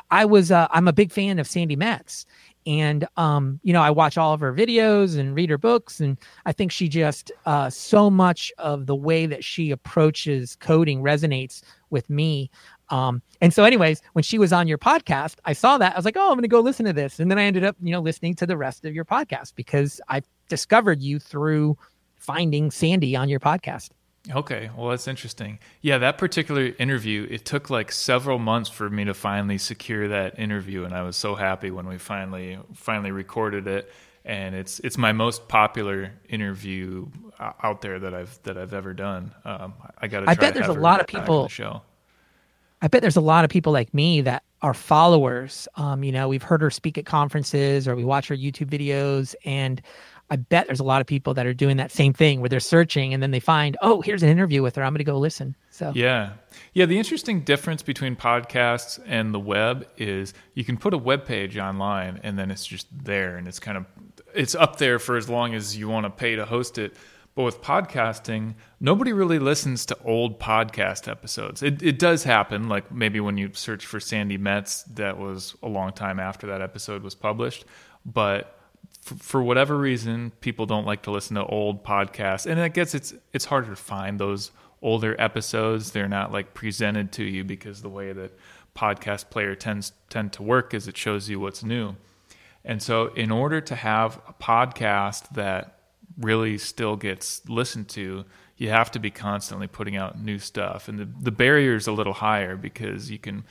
I'm a big fan of Sandy Metz, and I watch all of her videos and read her books, and I think she just so much of the way that she approaches coding resonates with me. And so anyways, when she was on your podcast, I saw that. I was like, oh, I'm going to go listen to this. And then I ended up, listening to the rest of your podcast because I discovered you through finding Sandy on your podcast. Okay, well, that's interesting. Yeah, that particular interview, it took like several months for me to finally secure that interview, and I was so happy when we finally recorded it. And it's my most popular interview out there that I've ever done. I got to. I bet there's a lot of people. Show. I bet there's a lot of people like me that are followers. We've heard her speak at conferences or we watch her YouTube videos, and I bet there's a lot of people that are doing that same thing where they're searching and then they find, oh, here's an interview with her. I'm going to go listen. So yeah. The interesting difference between podcasts and the web is you can put a web page online and then it's just there and it's up there for as long as you want to pay to host it. But with podcasting, nobody really listens to old podcast episodes. It does happen, like maybe when you search for Sandy Metz, that was a long time after that episode was published. But for whatever reason, people don't like to listen to old podcasts, and I guess it's harder to find those older episodes. They're not like presented to you because the way that podcast player tend to work is it shows you what's new. And so in order to have a podcast that really still gets listened to, you have to be constantly putting out new stuff, and the barrier is a little higher because you can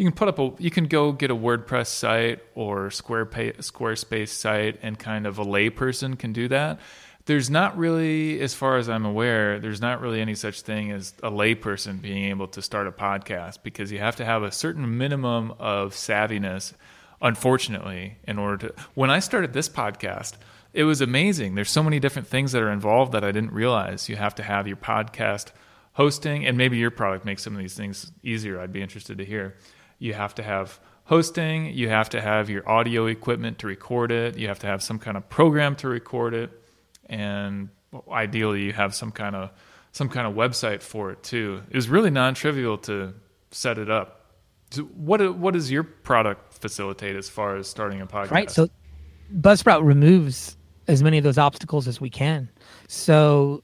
go get a WordPress site or Squarespace site, and kind of a layperson can do that. There's not really, as far as I'm aware, there's not really any such thing as a layperson being able to start a podcast, because you have to have a certain minimum of savviness, unfortunately, in order to. When I started this podcast, it was amazing. There's so many different things that are involved that I didn't realize. You have to have your podcast hosting, and maybe your product makes some of these things easier. I'd be interested to hear. You have to have hosting. You have to have your audio equipment to record it. You have to have some kind of program to record it, and ideally, you have some kind of website for it too. It was really non-trivial to set it up. So what does your product facilitate as far as starting a podcast? Right. So Buzzsprout removes as many of those obstacles as we can. So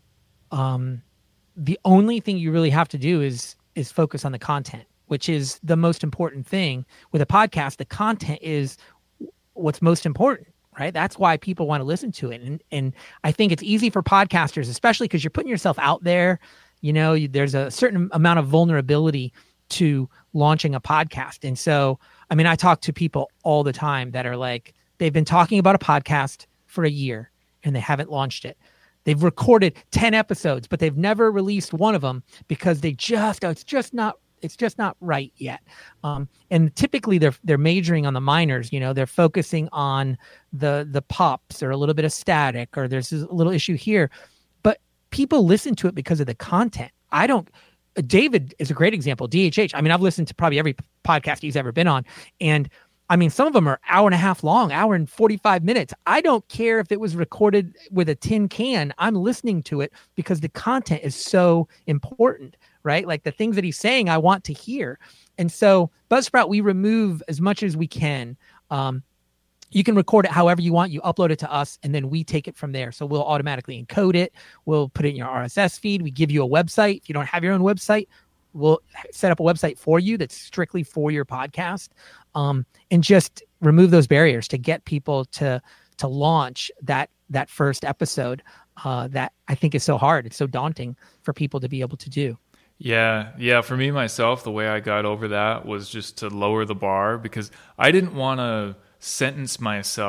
the only thing you really have to do is focus on the content, which is the most important thing. With a podcast, the content is what's most important, right? That's why people want to listen to it. And I think it's easy for podcasters, especially because you're putting yourself out there. There's a certain amount of vulnerability to launching a podcast. And so, I talk to people all the time that are like, they've been talking about a podcast for a year and they haven't launched it. They've recorded 10 episodes, but they've never released one of them because it's just not right yet. And typically they're majoring on the minors. They're focusing on the pops or a little bit of static, or there's a little issue here, but people listen to it because of the content. David is a great example. DHH. I've listened to probably every podcast he's ever been on, and some of them are hour and a half long, hour and 45 minutes. I don't care if it was recorded with a tin can. I'm listening to it because the content is so important, right? Like the things that he's saying, I want to hear. And so Buzzsprout, we remove as much as we can. You can record it however you want. You upload it to us, and then we take it from there. So we'll automatically encode it. We'll put it in your RSS feed. We give you a website. If you don't have your own website, we'll set up a website for you that's strictly for your podcast, and just remove those barriers to get people to launch that first episode that I think is so hard. It's so daunting for people to be able to do. Yeah. For me, myself, the way I got over that was just to lower the bar, because I didn't want to sentence myself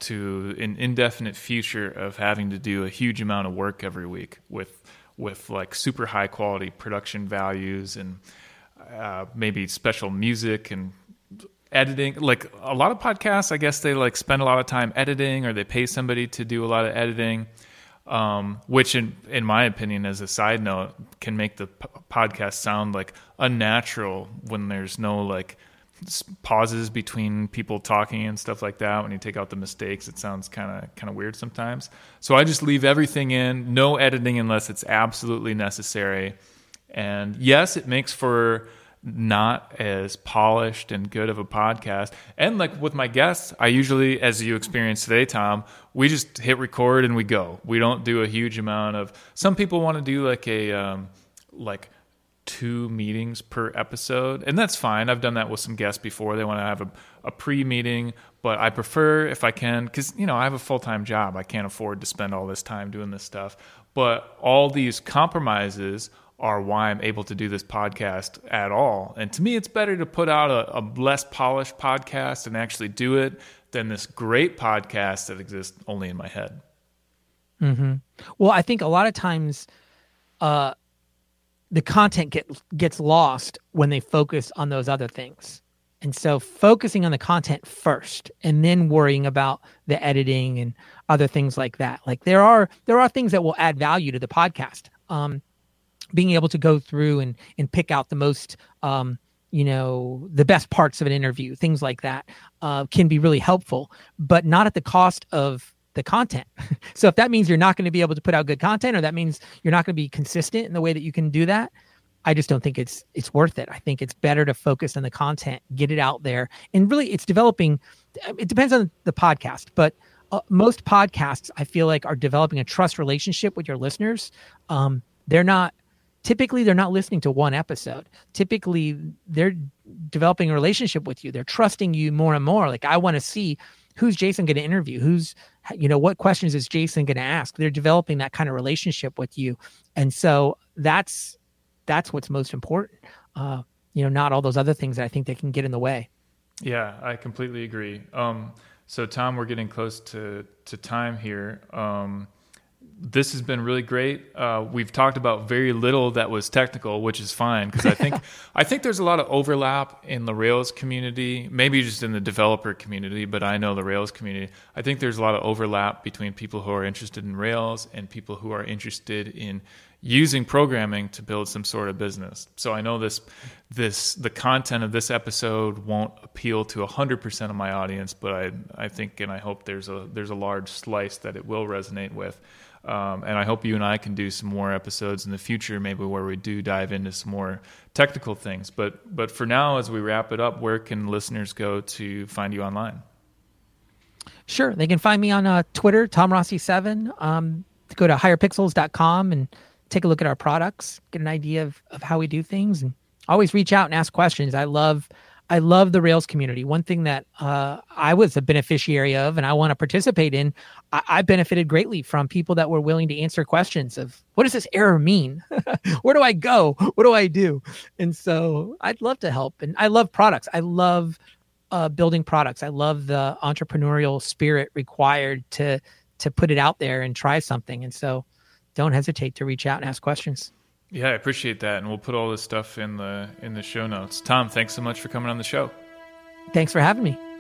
to an indefinite future of having to do a huge amount of work every week with like super high quality production values and maybe special music and editing. Like a lot of podcasts, I guess they like spend a lot of time editing, or they pay somebody to do a lot of editing, which in my opinion, as a side note, can make the podcast sound like unnatural when there's no like pauses between people talking and stuff like that. When you take out the mistakes, it sounds kind of weird sometimes. So I just leave everything in, no editing unless it's absolutely necessary. And yes, it makes for not as polished and good of a podcast. And like with my guests, I usually, as you experienced today, Tom, we just hit record and we go. We don't do a huge amount of, some people want to do like a, like 2 meetings per episode. And that's fine. I've done that with some guests before. They want to have a pre-meeting, but I prefer if I can, because, you know, I have a full-time job. I can't afford to spend all this time doing this stuff. But all these compromises are why I'm able to do this podcast at all. And to me, it's better to put out a less polished podcast and actually do it than this great podcast that exists only in my head. Mm-hmm. Well, I think a lot of times the content gets lost when they focus on those other things. And so focusing on the content first and then worrying about the editing and other things like that. Like there are things that will add value to the podcast. Being able to go through and pick out the most, the best parts of an interview, things like that, can be really helpful, but not at the cost of the content. So if that means you're not going to be able to put out good content, or that means you're not going to be consistent in the way that you can do that, I just don't think it's worth it. I think it's better to focus on the content, get it out there. And really it's developing, it depends on the podcast, but most podcasts I feel like are developing a trust relationship with your listeners. Typically, they're not listening to one episode. Typically, they're developing a relationship with you. They're trusting you more and more. Like, I want to see who's Jason going to interview? What questions is Jason going to ask? They're developing that kind of relationship with you. And so that's what's most important. Not all those other things that I think that can get in the way. Yeah, I completely agree. So Tom, we're getting close to time here. This has been really great. We've talked about very little that was technical, which is fine, because I think there's a lot of overlap in the Rails community, maybe just in the developer community, but I know the Rails community. I think there's a lot of overlap between people who are interested in Rails and people who are interested in using programming to build some sort of business. So I know the content of this episode won't appeal to 100% of my audience, but I think and I hope there's a large slice that it will resonate with. And I hope you and I can do some more episodes in the future, maybe where we do dive into some more technical things. But for now, as we wrap it up, where can listeners go to find you online? Sure. They can find me on Twitter, TomRossi7. Go to higherpixels.com and take a look at our products, get an idea of how we do things, and always reach out and ask questions. I love the Rails community. One thing that I was a beneficiary of and I want to participate in, I benefited greatly from people that were willing to answer questions of, what does this error mean? Where do I go? What do I do? And so I'd love to help. And I love products. I love building products. I love the entrepreneurial spirit required to put it out there and try something. And so don't hesitate to reach out and ask questions. Yeah, I appreciate that, and we'll put all this stuff in the show notes. Tom, thanks so much for coming on the show. Thanks for having me.